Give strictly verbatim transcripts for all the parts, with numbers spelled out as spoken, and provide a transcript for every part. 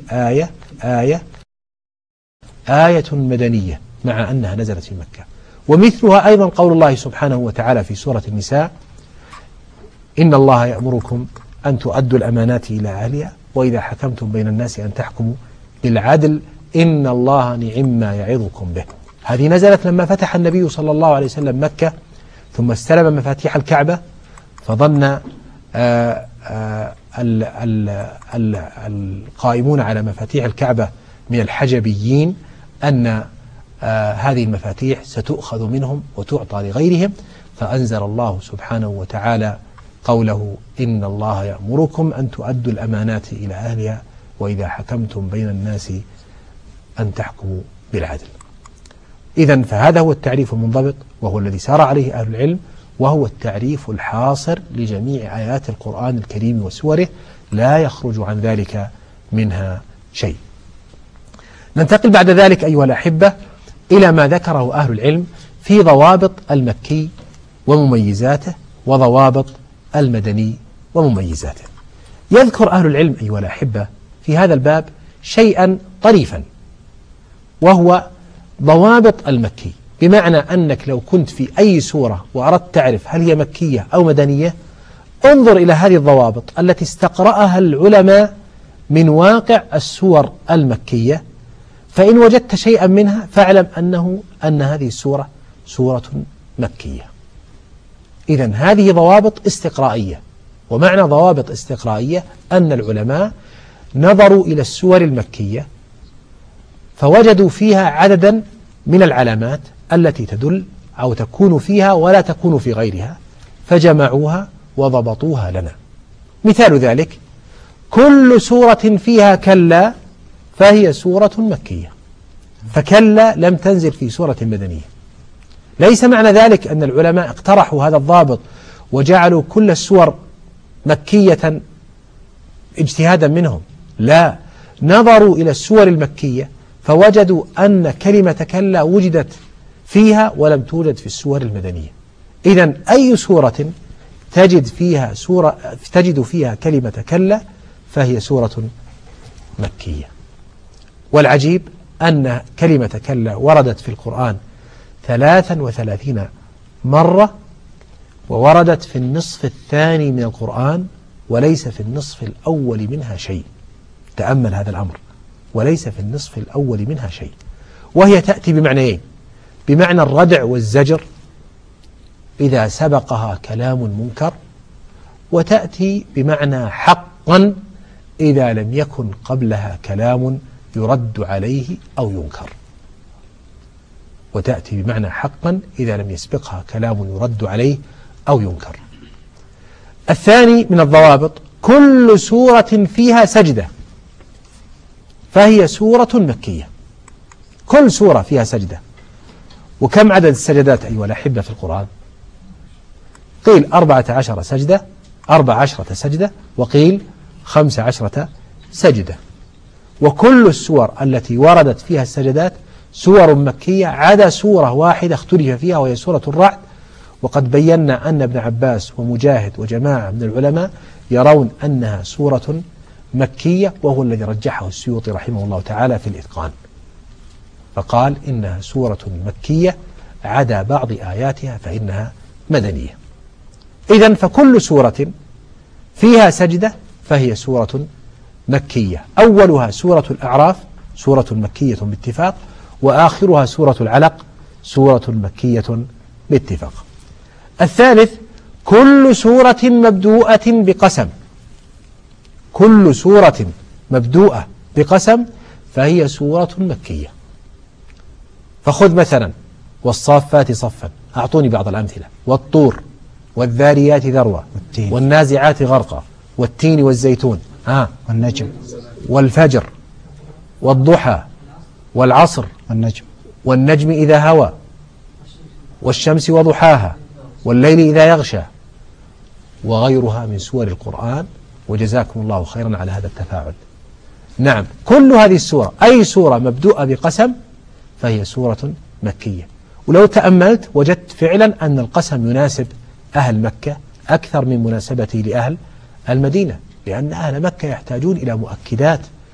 الآية آية آية مدنية مع أنها نزلت في مكة. ومثلها أيضا قول الله سبحانه وتعالى في سورة النساء: إن الله يأمركم أن تؤدوا الأمانات إلى أهلها وإذا حكمتم بين الناس أن تحكموا بالعدل إن الله نعم ما يعظكم به. هذه نزلت لما فتح النبي صلى الله عليه وسلم مكة ثم استلم مفاتيح الكعبة، فظن آآ آآ ال ال ال القائمون على مفاتيح الكعبة من الحجبيين أن هذه المفاتيح ستؤخذ منهم وتعطى لغيرهم، فأنزل الله سبحانه وتعالى قوله: إن الله يأمركم أن تؤدوا الأمانات إلى أهلها وإذا حكمتم بين الناس أن تحكموا بالعدل. إذن فهذا هو التعريف المنضبط، وهو الذي سار عليه أهل العلم، وهو التعريف الحاصر لجميع آيات القرآن الكريم وسوره، لا يخرج عن ذلك منها شيء. ننتقل بعد ذلك أيها الأحبة إلى ما ذكره أهل العلم في ضوابط المكي ومميزاته وضوابط المدني ومميزاته. يذكر أهل العلم أيها الأحبة في هذا الباب شيئا طريفا، وهو ضوابط المكي، بمعنى أنك لو كنت في أي سورة وأردت تعرف هل هي مكية أو مدنية، انظر إلى هذه الضوابط التي استقرأها العلماء من واقع السور المكية، فإن وجدت شيئا منها فاعلم أنه أن هذه السورة سورة مكية. إذن هذه ضوابط استقرائية، ومعنى ضوابط استقرائية أن العلماء نظروا إلى السور المكية فوجدوا فيها عددا من العلامات التي تدل أو تكون فيها ولا تكون في غيرها، فجمعوها وضبطوها لنا. مثال ذلك: كل سورة فيها كلا فهي سورة مكية، فكلا لم تنزل في سورة مدنية. ليس معنى ذلك أن العلماء اقترحوا هذا الضابط وجعلوا كل السور مكية اجتهادا منهم، لا، نظروا إلى السور المكية فوجدوا أن كلمة كلا وجدت فيها ولم توجد في السور المدنية. إذن أي سورة تجد فيها سورة تجد فيها كلمة كلا فهي سورة مكية. والعجيب أن كلمة كلا وردت في القرآن ثلاثا وثلاثين مرة، ووردت في النصف الثاني من القرآن وليس في النصف الأول منها شيء. تأمل هذا الأمر، وليس في النصف الأول منها شيء. وهي تأتي بمعنيين: بمعنى الردع والزجر إذا سبقها كلام منكر، وتأتي بمعنى حقا إذا لم يكن قبلها كلام يرد عليه أو ينكر. وتأتي بمعنى حقا إذا لم يسبقها كلام يرد عليه أو ينكر. الثاني من الضوابط: كل سورة فيها سجدة فهي سورة مكية. كل سورة فيها سجدة. وكم عدد السجدات أيها الأحبة في القرآن؟ قيل أربعة عشر سجدة، أربع عشرة سجدة، وقيل خمس عشرة سجدة. وكل السور التي وردت فيها السجدات سور مكية، عدا سورة واحدة اختلف فيها وهي سورة الرعد. وقد بينا أن ابن عباس ومجاهد وجماعة من العلماء يرون أنها سورة مكية، وهو الذي رجحه السيوطي رحمه الله تعالى في الإتقان، فقال إنها سورة مكية عدا بعض آياتها فإنها مدنية. إذن فكل سورة فيها سجدة فهي سورة مكية. أولها سورة الأعراف سورة مكية باتفاق، وآخرها سورة العلق سورة مكية باتفاق. الثالث: كل سورة مبدوءة بقسم. كل سورة مبدوءة بقسم فهي سورة مكية. فخذ مثلا: والصافات صفا، أعطوني بعض الأمثلة. والطور، والذاريات ذروة، والنازعات غرقا، والتين والزيتون، آه والنجم، والفجر، والضحى، والعصر، والنجم والنجم إذا هوى، والشمس وضحاها، والليل إذا يغشى، وغيرها من سور القرآن. وجزاكم الله خيرا على هذا التفاعل. نعم، كل هذه السورة أي سورة مبدوءة بقسم فهي سورة مكية. ولو تأملت وجدت فعلا أن القسم يناسب أهل مكة أكثر من مناسبته لأهل المدينة، لأن أهل مكة يحتاجون إلى مؤكدات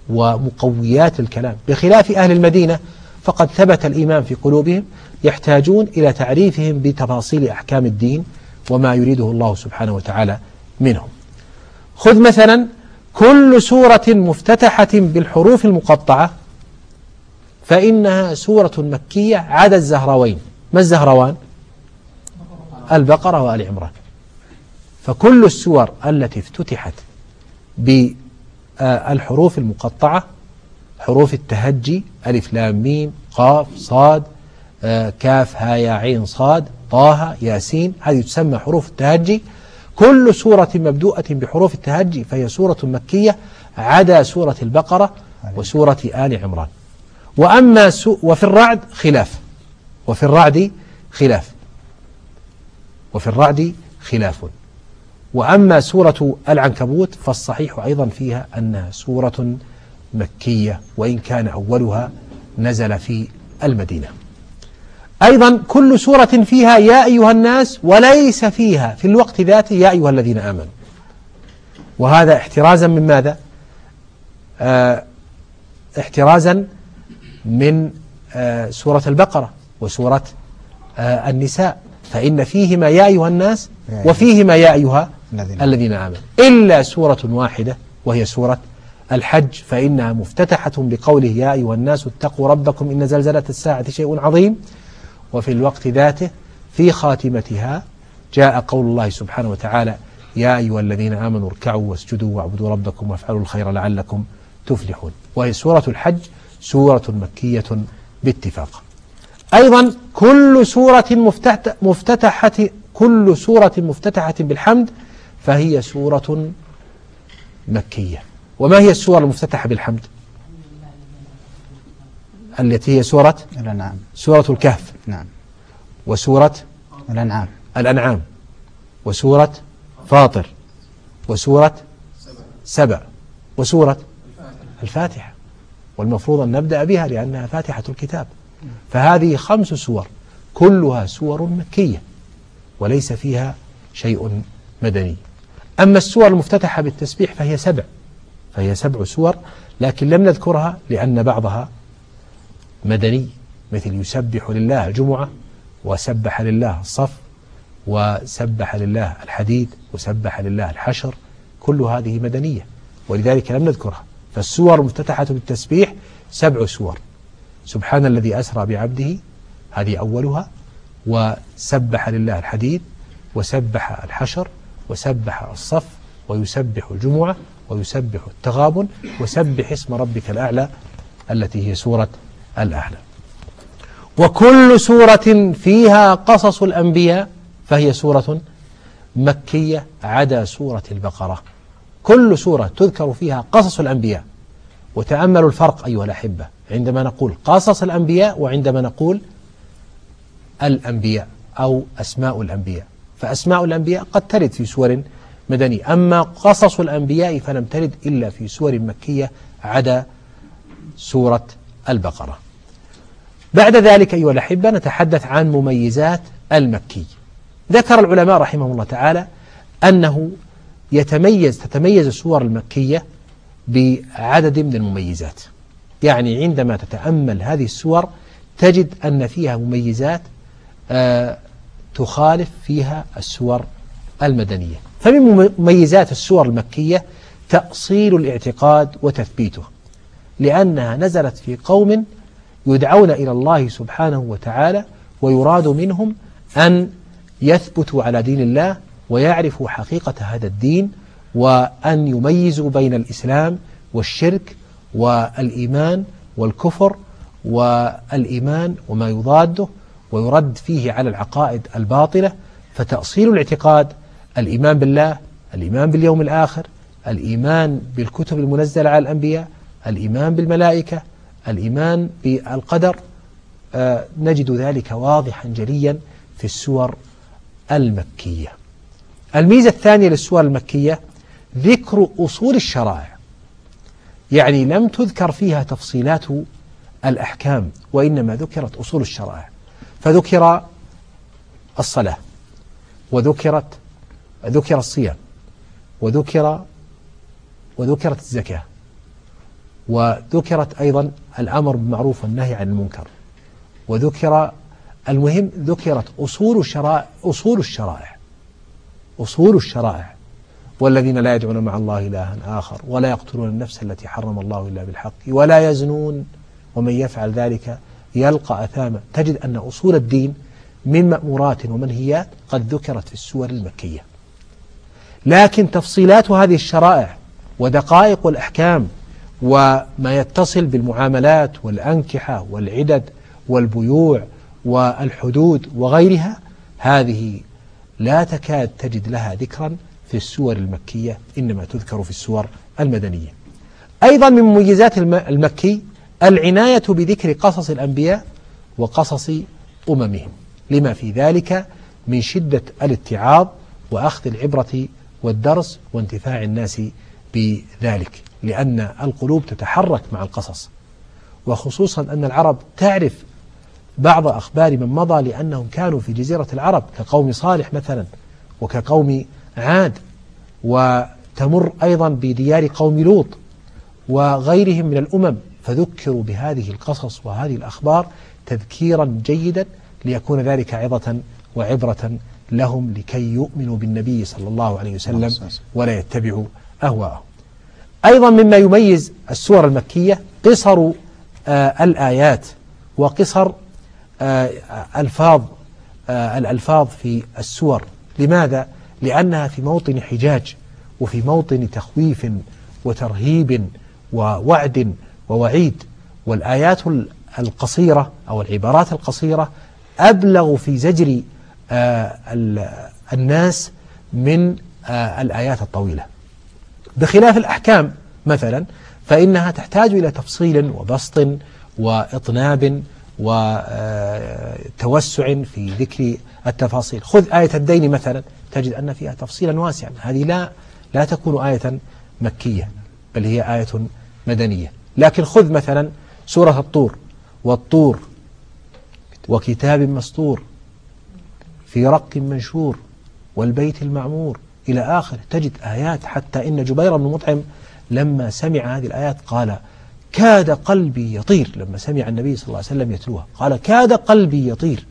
ومقويات الكلام، بخلاف أهل المدينة فقد ثبت الإيمان في قلوبهم، يحتاجون إلى تعريفهم بتفاصيل أحكام الدين وما يريده الله سبحانه وتعالى منهم. خذ مثلا كل سورة مفتتحة بالحروف المقطعة فإنها سورة مكية عدا الزهراوين. ما الزهروان؟ البقرة وآل عمران. فكل السور التي افتتحت بالحروف المقطعة، حروف التهجي ألف لام ميم قاف صاد كاف ها يا عين صاد طه ياسين، هذه تسمى حروف التهجي. كل سورة مبدوءة بحروف التهجي فهي سورة مكية عدا سورة البقرة وسورة آل عمران. وأما سو وفي الرعد خلاف وفي الرعد خلاف وفي الرعد خلاف وأما سورة العنكبوت فالصحيح أيضا فيها أنها سورة مكية وإن كان أولها نزل في المدينة. أيضا كل سورة فيها يا أيها الناس وليس فيها في الوقت ذاته يا أيها الذين آمنوا، وهذا احترازا من ماذا؟ آه احترازا من آه سورة البقرة وسورة آه النساء، فإن فيهما يا أيها الناس وفيهما يا أيها الذين آمنوا، إلا سورة واحدة وهي سورة الحج فإنها مفتتحة بقوله يا أيها الناس اتقوا ربكم إن زلزلة الساعة شيء عظيم، وفي الوقت ذاته في خاتمتها جاء قول الله سبحانه وتعالى يا أيها الذين آمنوا اركعوا واسجدوا واعبدوا ربكم وافعلوا الخير لعلكم تفلحون، وهي سورة الحج سورة مكية باتفاق. أيضا كل سورة مفتتحة كل سورة مفتتحة بالحمد فهي سورة مكية. وما هي السورة المفتتحة بالحمد؟ التي هي سورة الأنعام، سورة الكهف، نعم، وسورة الأنعام الأنعام، وسورة فاطر، وسورة سبع، وسورة الفاتحة، والمفروض أن نبدأ بها لأنها فاتحة الكتاب. فهذه خمس سور كلها سور مكية وليس فيها شيء مدني. أما السور المفتتحة بالتسبيح فهي سبع فهي سبع سور، لكن لم نذكرها لأن بعضها مدني، مثل يسبح لله الجمعة وسبح لله الصف وسبح لله الحديد وسبح لله الحشر، كل هذه مدنية ولذلك لم نذكرها. فالسور المفتتحة بالتسبيح سبع سور: سبحان الذي أسرى بعبده هذه أولها، وسبح لله الحديد، وسبح الحشر، وسبح الصف، ويسبح الجمعة، ويسبح التغابن، وسبح اسم ربك الأعلى التي هي سورة الأعلى. وكل سورة فيها قصص الأنبياء فهي سورة مكية عدا سورة البقرة. كل سورة تذكر فيها قصص الأنبياء. وتأملوا الفرق أيها الأحبة عندما نقول قصص الأنبياء وعندما نقول الأنبياء أو أسماء الأنبياء. فأسماء الأنبياء قد ترد في سور مدنية، أما قصص الأنبياء فلم ترد إلا في سور مكية عدا سورة البقرة. بعد ذلك أيها الأحبة نتحدث عن مميزات المكي. ذكر العلماء رحمهم الله تعالى أنه يتميز تتميز السور المكية بعدد من المميزات. يعني عندما تتأمل هذه السور تجد أن فيها مميزات آه تخالف فيها السور المدنية. فمن مميزات السور المكية تأصيل الاعتقاد وتثبيته، لأنها نزلت في قوم يدعون إلى الله سبحانه وتعالى ويراد منهم أن يثبتوا على دين الله ويعرفوا حقيقة هذا الدين، وأن يميزوا بين الإسلام والشرك والإيمان والكفر والإيمان وما يضاده ويرد فيه على العقائد الباطلة. فتأصيل الاعتقاد الإيمان بالله، الإيمان باليوم الآخر، الإيمان بالكتب المنزلة على الأنبياء، الإيمان بالملائكة، الإيمان بالقدر، آه نجد ذلك واضحا جليا في السور المكية. الميزة الثانية للسور المكية ذكر أصول الشرائع، يعني لم تذكر فيها تفصيلات الأحكام وإنما ذكرت أصول الشرائع. فذكر الصلاة، وذكرت ذكر الصيام، وذكر وذكرت الزكاة، وذكرت أيضا الأمر بالمعروف والنهي عن المنكر، وذكر المهم ذكرت أصول الشرائع أصول الشرائع أصول الشرائع والذين لا يدعون مع الله إلها آخر ولا يقتلون النفس التي حرم الله إلا بالحق ولا يزنون ومن يفعل ذلك يلقى أثاما. تجد أن أصول الدين من مأمورات ومنهيات قد ذكرت في السور المكية، لكن تفصيلات هذه الشرائع ودقائق الأحكام وما يتصل بالمعاملات والأنكحة والعدد والبيوع والحدود وغيرها، هذه لا تكاد تجد لها ذكرا في السور المكية، إنما تذكر في السور المدنية. أيضا من مميزات المكي العناية بذكر قصص الأنبياء وقصص أممهم، لما في ذلك من شدة الاتعاظ وأخذ العبرة والدرس وانتفاع الناس بذلك، لأن القلوب تتحرك مع القصص، وخصوصا أن العرب تعرف بعض أخبار من مضى لأنهم كانوا في جزيرة العرب كقوم صالح مثلا وكقوم عاد، وتمر أيضا بديار قوم لوط وغيرهم من الأمم، فذكروا بهذه القصص وهذه الأخبار تذكيرا جيدا ليكون ذلك عظة وعبرة لهم لكي يؤمنوا بالنبي صلى الله عليه وسلم ولا يتبعوا أهواءهم. أيضا مما يميز السور المكية قصر آه الآيات وقصر آه ألفاظ آه الألفاظ في السور. لماذا؟ لأنها في موطن حجاج وفي موطن تخويف وترهيب ووعد ووعيد، والآيات القصيرة أو العبارات القصيرة أبلغ في زجر آه الناس من آه الآيات الطويلة، بخلاف الأحكام مثلا فإنها تحتاج إلى تفصيل وبسط وإطناب وتوسع في ذكر التفاصيل. خذ آية الدين مثلا تجد أن فيها تفصيلا واسعا، هذه لا لا تكون آية مكية بل هي آية مدنية. لكن خذ مثلا سورة الطور، والطور وكتاب مسطور في رق منشور والبيت المعمور إلى آخر، تجد آيات حتى إن جبير بن مطعم لما سمع هذه الآيات قال كاد قلبي يطير، لما سمع النبي صلى الله عليه وسلم يتلوها قال كاد قلبي يطير.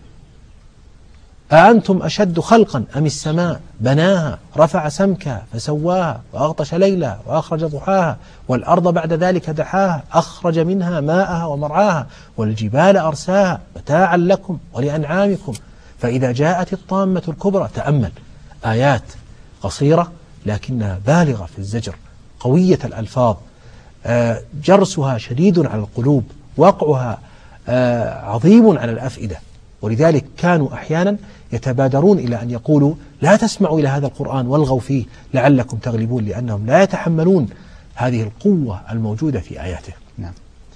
أأنتم أشد خلقا أم السماء بناها رفع سمكها فسواها وأغطش ليلها وأخرج ضحاها والأرض بعد ذلك دحاها أخرج منها ماءها ومرعاها والجبال أرساها متاعا لكم ولأنعامكم فإذا جاءت الطامة الكبرى. تأمل، آيات قصيرة لكنها بالغة في الزجر، قوية الألفاظ، آه جرسها شديد على القلوب، وقعها آه عظيم على الأفئدة، ولذلك كانوا أحيانا يتبادرون إلى أن يقولوا لا تسمعوا إلى هذا القرآن والغوا فيه لعلكم تغلبون، لأنهم لا يتحملون هذه القوة الموجودة في آياته. نعم.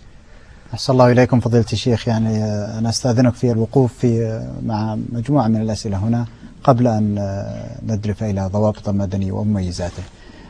أحسن الله إليكم فضيلة الشيخ، يعني أنا أستأذنك في الوقوف في مع مجموعة من الأسئلة هنا قبل أن ندرف إلى ضوابط المدني ومميزاته.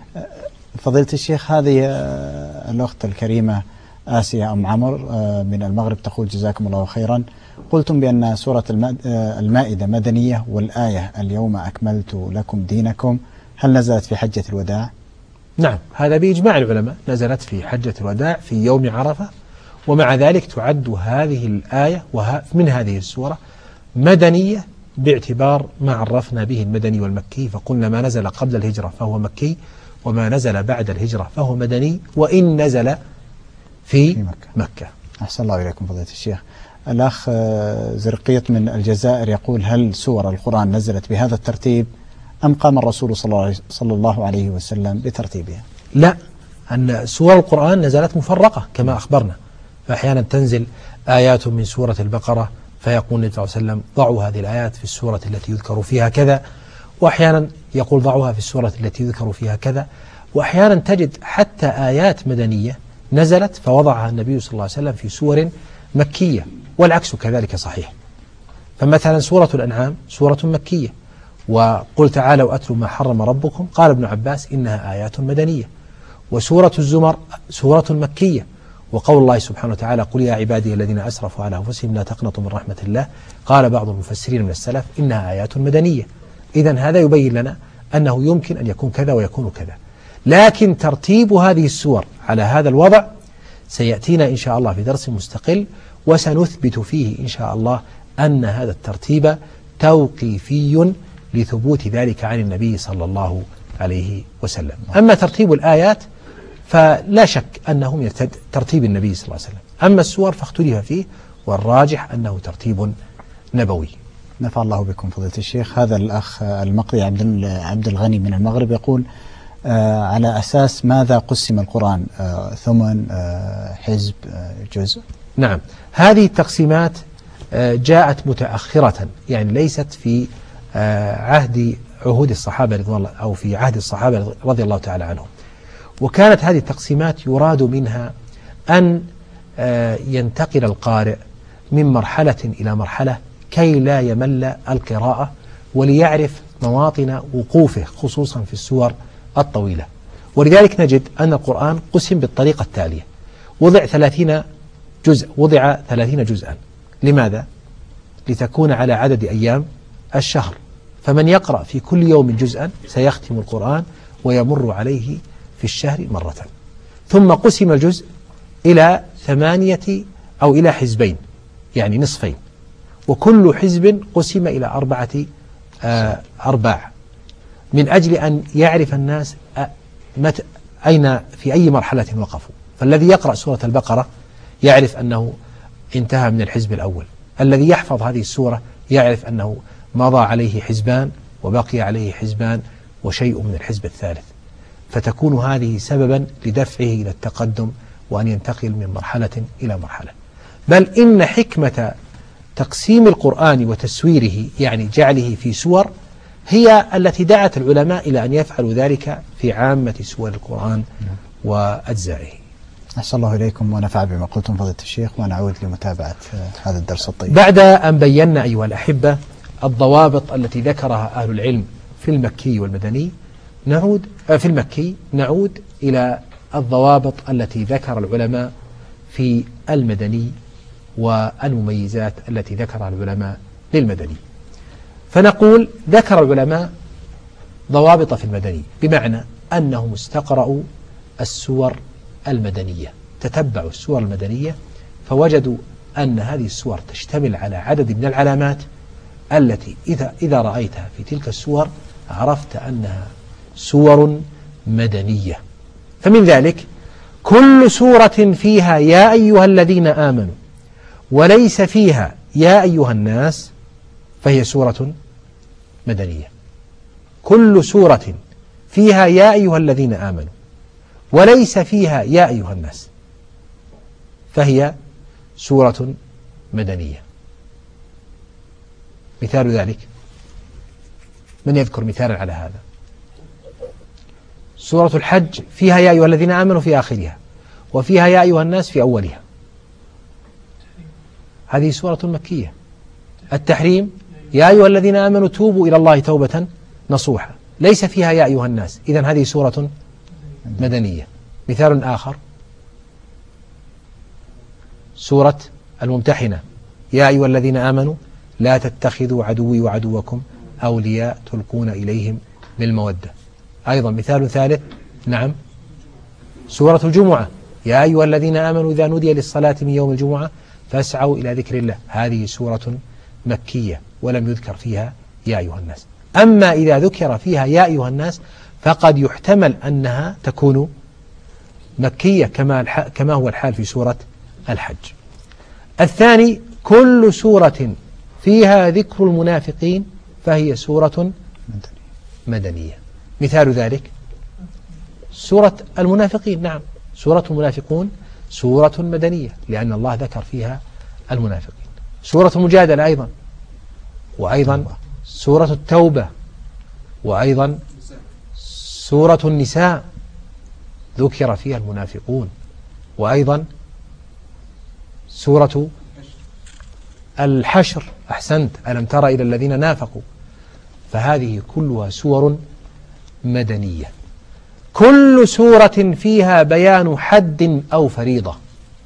فضيلة الشيخ، هذه الأخت الكريمة آسيا أم عمر من المغرب تقول جزاكم الله خيرا، قلتم بأن سورة المائدة مدنية والآية اليوم أكملت لكم دينكم، هل نزلت في حجة الوداع؟ نعم، هذا بإجماع العلماء، نزلت في حجة الوداع في يوم عرفة، ومع ذلك تعد هذه الآية من هذه السورة مدنية باعتبار ما عرفنا به المدني والمكي، فقلنا ما نزل قبل الهجرة فهو مكي وما نزل بعد الهجرة فهو مدني وإن نزل في, في مكة. مكة. أحسن الله إليكم فضيلة الشيخ. الأخ زرقيط من الجزائر يقول هل سور القرآن نزلت بهذا الترتيب أم قام الرسول صلى الله عليه وسلم بترتيبها؟ لا، أن سور القرآن نزلت مفرقة كما أخبرنا، فأحيانا تنزل آيات من سورة البقرة فيقول النبي صلى الله عليه وسلم ضعوا هذه الآيات في السورة التي يذكر فيها كذا، وأحيانا يقول ضعوها في السورة التي يذكر فيها كذا، وأحيانا تجد حتى آيات مدنية نزلت فوضعها النبي صلى الله عليه وسلم في سور مكية، والعكس كذلك صحيح. فمثلا سورة الأنعام سورة مكية، وقل تعالوا أتلوا ما حرم ربكم، قال ابن عباس إنها آيات مدنية. وسورة الزمر سورة مكية، وقول الله سبحانه وتعالى قل يا عبادي الذين أسرفوا على أنفسهم لا تقنطوا من رحمة الله، قال بعض المفسرين من السلف إنها آيات مدنية. إذن هذا يبين لنا أنه يمكن أن يكون كذا ويكون كذا، لكن ترتيب هذه السور على هذا الوضع سيأتينا إن شاء الله في درس مستقل، وسنثبت فيه إن شاء الله أن هذا الترتيب توقيفي لثبوت ذلك عن النبي صلى الله عليه وسلم. أما ترتيب الآيات فلا شك أنه من ترتيب النبي صلى الله عليه وسلم، أما السور فاختلف فيه، والراجح أنه ترتيب نبوي. نفع الله بكم فضيلة الشيخ. هذا الأخ المقري عبد عبد الغني من المغرب يقول آه على أساس ماذا قسم القرآن؟ آه ثمن، آه حزب، آه جزء؟ نعم، هذه التقسيمات آه جاءت متأخرة، يعني ليست في آه عهد عهود الصحابة رضوان الله أو في عهد الصحابة رضي الله تعالى عنهم. وكانت هذه التقسيمات يراد منها أن آه ينتقل القارئ من مرحلة إلى مرحلة كي لا يمل القراءة، وليعرف مواطن وقوفه خصوصا في السور الطويلة. ولذلك نجد أن القرآن قسم بالطريقة التالية: وضع ثلاثين جزء وضع ثلاثين جزءا. لماذا؟ لتكون على عدد أيام الشهر، فمن يقرأ في كل يوم جزءا سيختم القرآن ويمر عليه في الشهر مرة. ثم قسم الجزء إلى ثمانية أو إلى حزبين، يعني نصفين، وكل حزب قسم إلى أربعة آه أرباع، من أجل أن يعرف الناس مت أين في أي مرحلة وقفوا. فالذي يقرأ سورة البقرة يعرف أنه انتهى من الحزب الأول، الذي يحفظ هذه السورة يعرف أنه مضى عليه حزبان وبقي عليه حزبان وشيء من الحزب الثالث، فتكون هذه سببا لدفعه إلى التقدم وأن ينتقل من مرحلة إلى مرحلة. بل إن حكمة تقسيم القرآن وتسويره، يعني جعله في سور، هي التي دعت العلماء إلى أن يفعلوا ذلك في عامة سور القرآن وأجزائه. أحسن الله إليكم ونفع بما قلتم فضيلة الشيخ، ونعود لمتابعة هذا الدرس الطيب. بعد أن بينا أيها الأحبة الضوابط التي ذكرها أهل العلم في المكي والمدني، نعود في المكي نعود إلى الضوابط التي ذكر العلماء في المدني والمميزات التي ذكرها العلماء للمدني. فنقول ذكر العلماء ضوابط في المدني، بمعنى أنهم استقرأوا السور المدنية، تتبعوا السور المدنية فوجدوا أن هذه السور تشتمل على عدد من العلامات التي إذا, إذا رأيتها في تلك السور عرفت أنها سور مدنية. فمن ذلك كل سورة فيها يا أيها الذين آمنوا وليس فيها يا أيها الناس فهي سورة مدنية. كل سورة فيها يا أيها الذين آمنوا وليس فيها يا أيها الناس فهي سورة مدنية. مثال ذلك، من يذكر مثالا على هذا؟ سورة الحج فيها يا أيها الذين آمنوا في آخرها، وفيها يا أيها الناس في أولها، هذه سورة مكية. التحريم يا أيها الذين آمنوا توبوا إلى الله توبة نصوحا، ليس فيها يا أيها الناس، إذن هذه سورة مدنية. مثال آخر سورة الممتحنة يا أيها الذين آمنوا لا تتخذوا عدوي وعدوكم أولياء تلقون إليهم بالمودة. أيضا مثال ثالث، نعم، سورة الجمعة يا أيها الذين آمنوا إذا نودي للصلاة من يوم الجمعة فاسعوا إلى ذكر الله، هذه سورة مكية ولم يذكر فيها يا أيها الناس. أما إذا ذكر فيها يا أيها الناس فقد يحتمل أنها تكون مكية كما كما هو الحال في سورة الحج. الثاني كل سورة فيها ذكر المنافقين فهي سورة مدنية. مثال ذلك سورة المنافقين، نعم، سورة المنافقون سورة مدنية لأن الله ذكر فيها المنافقين. سورة المجادلة أيضا، وأيضا سورة التوبة، وأيضا سورة النساء ذكر فيها المنافقون، وأيضا سورة الحشر، أحسنت، ألم تر إلى الذين نافقوا، فهذه كلها سور مدنية. كل سورة فيها بيان حد أو فريضة،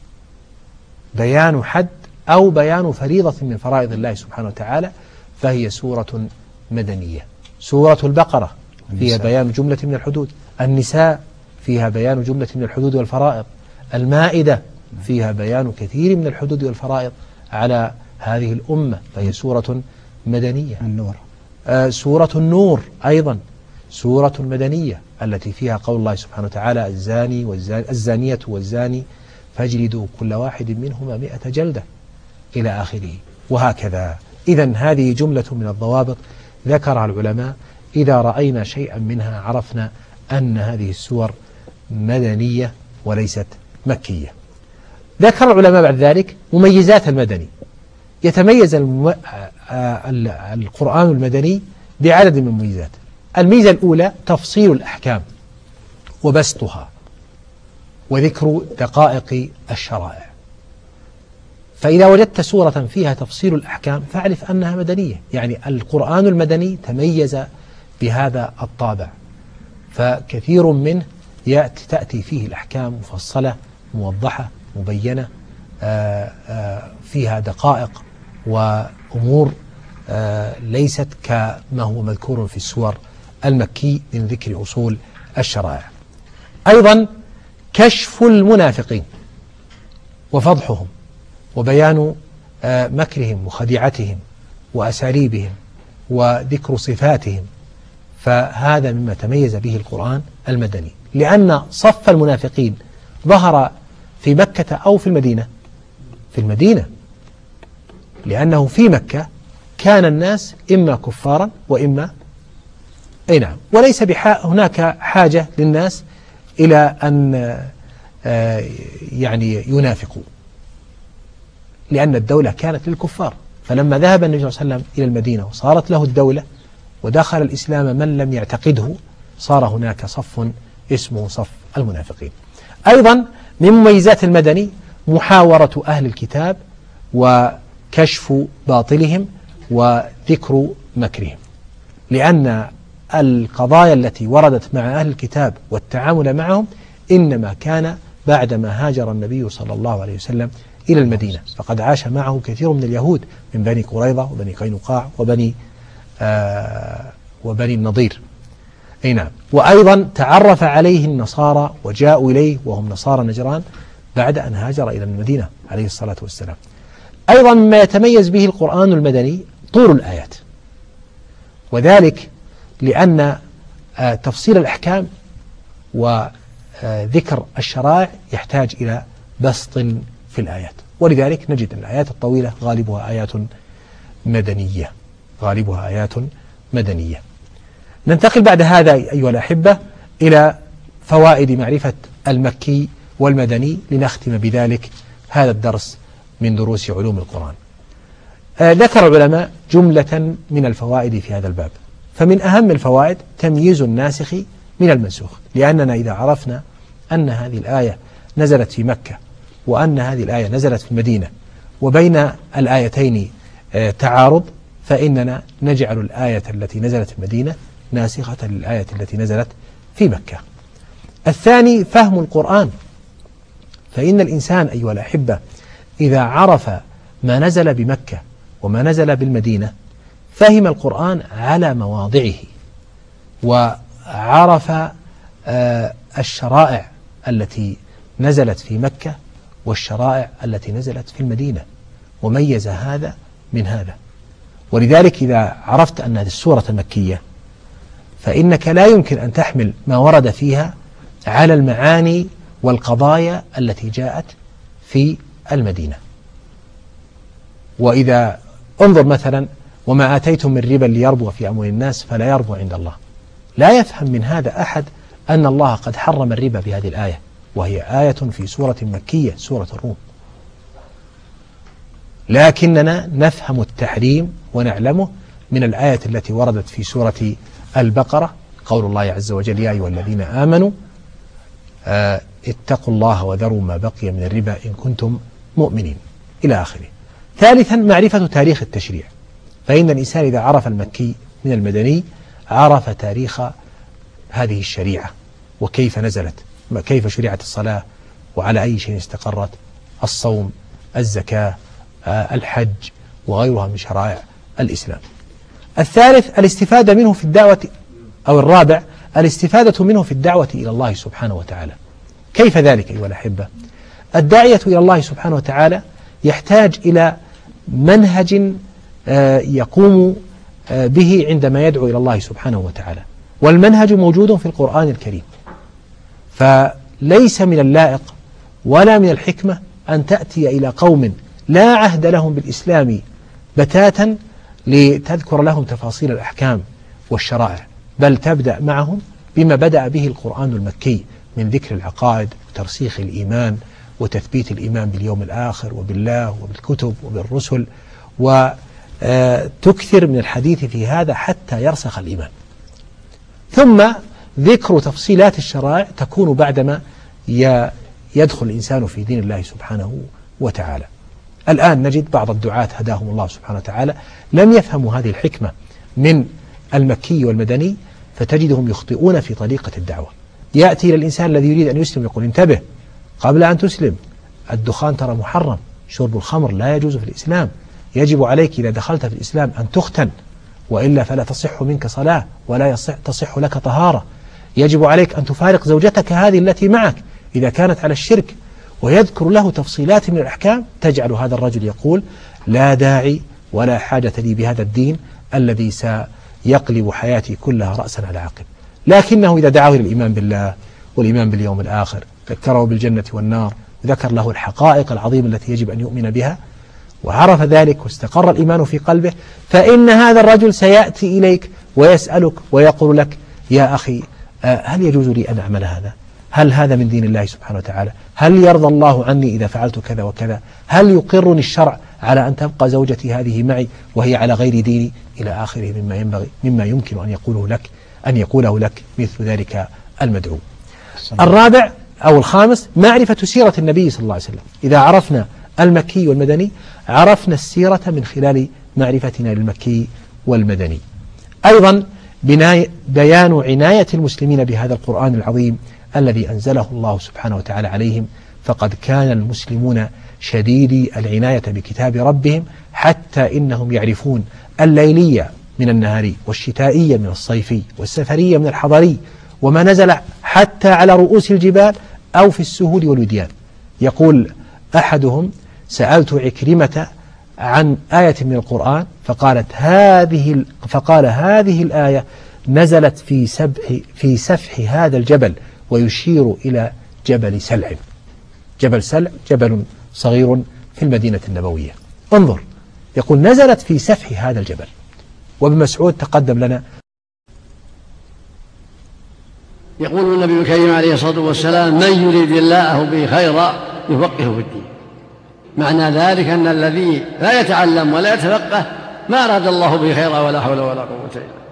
بيان حد أو بيان فريضة من فرائض الله سبحانه وتعالى فهي سورة مدنية. سورة البقرة فيها بيان جملة من الحدود، النساء فيها بيان جملة من الحدود والفرائض، المائدة فيها بيان كثير من الحدود والفرائض على هذه الأمة، فهي سورة مدنية. النور. آه سورة النور أيضا سورة مدنية التي فيها قول الله سبحانه وتعالى الزاني والزاني الزانية والزاني فاجلدوا كل واحد منهما مئة جلدة إلى آخره، وهكذا. إذن هذه جملة من الضوابط ذكرها العلماء، إذا رأينا شيئا منها عرفنا أن هذه السور مدنية وليست مكية. ذكر العلماء بعد ذلك مميزات المدني. يتميز الم... القرآن المدني بعدد من المميزات. الميزة الأولى تفصيل الأحكام وبسطها وذكر دقائق الشرائع. فإذا وجدت سورة فيها تفصيل الأحكام فاعرف أنها مدنية، يعني القرآن المدني تميز بهذا الطابع، فكثير منه يأتي تأتي فيه الأحكام مفصلة موضحة مبينة، آآ آآ فيها دقائق وأمور ليست كما هو مذكور في السور المكي من ذكر أصول الشرائع. أيضا كشف المنافقين وفضحهم وبيان مكرهم وخديعتهم وأساليبهم وذكر صفاتهم، فهذا مما تميز به القرآن المدني، لأن صف المنافقين ظهر في مكة أو في المدينة؟ في المدينة، لأنه في مكة كان الناس إما كفارا وإما أي نعم، وليس هناك حاجة للناس إلى أن يعني ينافقوا، لأن الدولة كانت للكفار. فلما ذهب النبي صلى الله عليه وسلم إلى المدينة وصارت له الدولة ودخل الإسلام من لم يعتقده، صار هناك صف اسمه صف المنافقين. أيضا من مميزات المدني محاورة أهل الكتاب وكشف باطلهم وذكر مكرهم، لأن القضايا التي وردت مع أهل الكتاب والتعامل معهم إنما كان بعدما هاجر النبي صلى الله عليه وسلم إلى المدينة، فقد عاش معه كثير من اليهود من بني قريظة وبني قينقاع وبني آه وبني النضير. أي نعم. وأيضا تعرف عليه النصارى وجاءوا إليه وهم نصارى نجران بعد أن هاجر إلى المدينة عليه الصلاة والسلام. أيضا مما يتميز به القرآن المدني طول الآيات، وذلك لأن آه تفصيل الأحكام وذكر الشرائع يحتاج إلى بسط في الآيات، ولذلك نجد أن الآيات الطويلة غالبها آيات مدنية غالبها آيات مدنية. ننتقل بعد هذا أيها الأحبة إلى فوائد معرفة المكي والمدني لنختم بذلك هذا الدرس من دروس علوم القرآن. آه ذكر العلماء جملة من الفوائد في هذا الباب، فمن أهم الفوائد تمييز الناسخ من المنسوخ، لأننا إذا عرفنا أن هذه الآية نزلت في مكة وأن هذه الآية نزلت في المدينة وبين الآيتين آه تعارض، فإننا نجعل الآية التي نزلت في المدينة ناسخة للآية التي نزلت في مكة. الثاني فهم القرآن، فإن الإنسان أيها الأحبة إذا عرف ما نزل بمكة وما نزل بالمدينة فهم القرآن على مواضعه، وعرف آه الشرائع التي نزلت في مكة والشرائع التي نزلت في المدينة، وميز هذا من هذا. ولذلك إذا عرفت أن هذه السورة مكية فإنك لا يمكن أن تحمل ما ورد فيها على المعاني والقضايا التي جاءت في المدينة. وإذا انظر مثلا وما آتيتم من ربا ليربو في أموال الناس فلا يربو عند الله، لا يفهم من هذا أحد أن الله قد حرم الربا بهذه الآية، وهي آية في سورة مكية سورة الروم، لكننا نفهم التحريم ونعلمه من الآية التي وردت في سورة البقرة، قول الله عز وجل يا أيها الذين آمنوا آه اتقوا الله وذروا ما بقي من الربا إن كنتم مؤمنين إلى آخره. ثالثا معرفة تاريخ التشريع، فإن الإنسان إذا عرف المكي من المدني عرف تاريخ هذه الشريعة وكيف نزلت، كيف شرعت الصلاة وعلى أي شيء استقرت، الصوم، الزكاة، آه الحج وغيرها من شرائع الإسلام. الثالث الاستفادة منه في الدعوة، أو الرابع الاستفادة منه في الدعوة إلى الله سبحانه وتعالى. كيف ذلك أيها الأحبة؟ الداعية إلى الله سبحانه وتعالى يحتاج إلى منهج يقوم به عندما يدعو إلى الله سبحانه وتعالى، والمنهج موجود في القرآن الكريم. فليس من اللائق ولا من الحكمة أن تأتي إلى قوم لا عهد لهم بالإسلام بتاتا لتذكر لهم تفاصيل الأحكام والشرائع، بل تبدأ معهم بما بدأ به القرآن المكي من ذكر العقائد وترسيخ الإيمان وتثبيت الإيمان باليوم الآخر وبالله وبالكتب وبالرسل، وتكثر من الحديث في هذا حتى يرسخ الإيمان. ثم ذكر تفصيلات الشرائع تكون بعدما يدخل الإنسان في دين الله سبحانه وتعالى. الآن نجد بعض الدعاة هداهم الله سبحانه وتعالى لم يفهموا هذه الحكمة من المكي والمدني، فتجدهم يخطئون في طريقة الدعوة. يأتي إلى الإنسان الذي يريد أن يسلم يقول انتبه قبل أن تسلم، الدخان ترى محرم، شرب الخمر لا يجوز في الإسلام، يجب عليك إذا دخلت في الإسلام أن تختن، وإلا فلا تصح منك صلاة ولا يصح تصح لك طهارة، يجب عليك أن تفارق زوجتك هذه التي معك إذا كانت على الشرك، ويذكر له تفصيلات من الأحكام تجعل هذا الرجل يقول لا داعي ولا حاجة لي بهذا الدين الذي سيقلب حياتي كلها رأسا على عقب. لكنه إذا دعاه إلى الإيمان بالله والإيمان باليوم الآخر، ذكره بالجنة والنار، وذكر له الحقائق العظيمة التي يجب أن يؤمن بها، وعرف ذلك واستقر الإيمان في قلبه، فإن هذا الرجل سيأتي إليك ويسألك ويقول لك يا أخي هل يجوز لي أن أعمل هذا؟ هل هذا من دين الله سبحانه وتعالى؟ هل يرضى الله عني إذا فعلت كذا وكذا؟ هل يقرني الشرع على أن تبقى زوجتي هذه معي وهي على غير ديني؟ إلى آخره مما ينبغي مما يمكن أن يقوله لك أن يقوله لك مثل ذلك المدعو. الرابع أو الخامس معرفة سيرة النبي صلى الله عليه وسلم. إذا عرفنا المكي والمدني عرفنا السيرة من خلال معرفتنا للمكي والمدني. أيضا بيان عناية المسلمين بهذا القرآن العظيم الذي أنزله الله سبحانه وتعالى عليهم، فقد كان المسلمون شديدي العناية بكتاب ربهم حتى إنهم يعرفون الليلية من النهاري والشتائية من الصيفي والسفرية من الحضري، وما نزل حتى على رؤوس الجبال أو في السهول والوديان. يقول أحدهم سألت عكرمة عن آية من القرآن فقالت هذه فقال هذه الآية نزلت في سبح في سفح هذا الجبل، ويشير إلى جبل سلع. جبل سلع جبل صغير في المدينة النبوية. انظر، يقول نزلت في سفح هذا الجبل. وابن مسعود تقدم لنا يقول النبي الكريم عليه الصلاة والسلام من يريد الله به خيرا يفقهه في الدين. معنى ذلك أن الذي لا يتعلم ولا يتفقه ما أراد الله به خيرا ولا حول ولا قوة إلا بالله.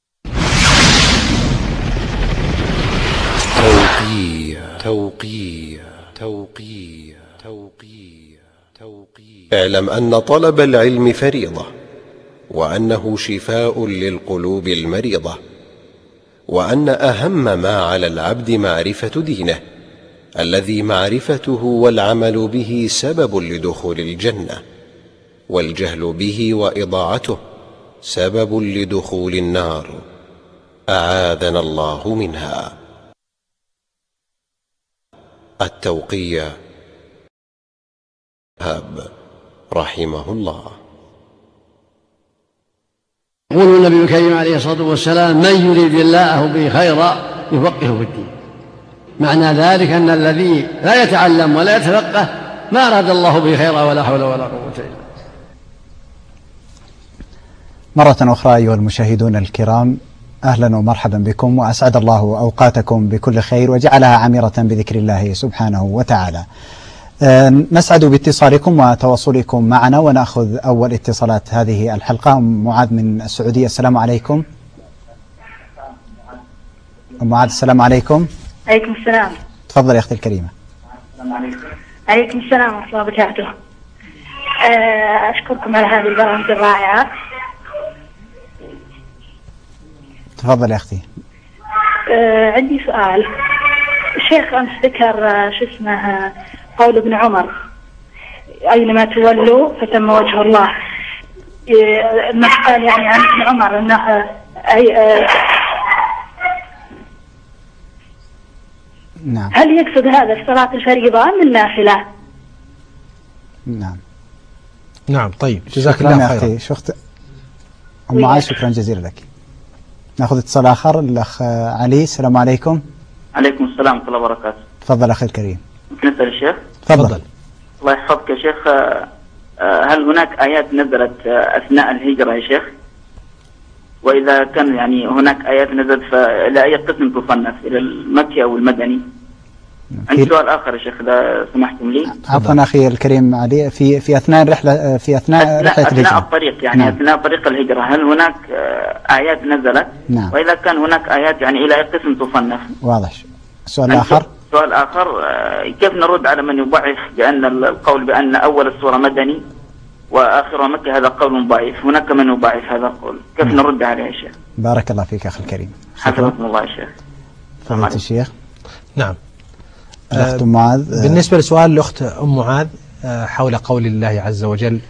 توقيع توقيع توقيع توقيع توقيع اعلم أن طلب العلم فريضة، وأنه شفاء للقلوب المريضة، وأن أهم ما على العبد معرفة دينه الذي معرفته والعمل به سبب لدخول الجنة، والجهل به وإضاعته سبب لدخول النار، أعاذنا الله منها. التوقيع هاب رحمه الله. يقول النبي الكريم عليه الصلاة والسلام من يريد الله به خيرا يفقهه في الدين. معنى ذلك أن الذي لا يتعلم ولا يتفقه ما أراد الله به خيرا ولا حول ولا قوة إلا بالله. مرة أخرى أيها المشاهدون الكرام، أهلا ومرحبا بكم، وأسعد الله أوقاتكم بكل خير وجعلها عامرة بذكر الله سبحانه وتعالى. نسعد باتصالكم وتواصلكم معنا، ونأخذ أول اتصالات هذه الحلقة. معاذ من السعودية، السلام عليكم. معاذ السلام عليكم. عليكم السلام. تفضل يا أختي الكريمة. عليكم السلام ورحمة الله وبركاته. أشكركم على هذه البرامج الرائعة. تفضل يا أختي. عندي سؤال. الشيخ أمس ذكر شو اسمه قول ابن عمر أينما تولوا فتم وجه الله. ما قال يعني عن ابن عمر أنه أي نعم. هل يقصد هذا الصلاة الفريضة أم النافلة؟ نعم. نعم. طيب، جزاك شكرا الله يا خيرا. أختي شخت أم معاذ، شكرا جزيلا لك. ناخذ اتصال آخر، الأخ علي. السلام عليكم. عليكم السلام ورحمة الله وبركاته. تفضل أخي الكريم. ممكن أسأل الشيخ؟ تفضل. الله يحفظك يا شيخ. هل هناك آيات نزلت أثناء الهجرة يا شيخ؟ وإذا كان يعني هناك آيات نزلت فإلى أي قسم تصنف، إلى المكي أو المدني؟ عندي سؤال آخر يا شيخ إذا سمحتم لي. عفوا أخي الكريم علي، في في أثناء الرحلة، في أثناء, أثناء رحلة أثناء الهجرة. الطريق يعني نعم. أثناء طريق الهجرة هل هناك آيات نزلت؟ نعم. وإذا كان هناك آيات يعني إلى أي قسم تصنف؟ واضح. سؤال آخر. سؤال آخر، كيف نرد على من يضعف بأن القول بأن أول السورة مدني وآخرها مكي هذا قول ضعيف؟ هناك من يضعف هذا القول، كيف نعم. نرد عليه يا شيخ؟ بارك الله فيك أخي الكريم. حفظكم الله يا شيخ. فضيلة الشيخ. نعم. الأخت أم معاذ. بالنسبة لسؤال الأخت أم معاذ حول قول الله عز وجل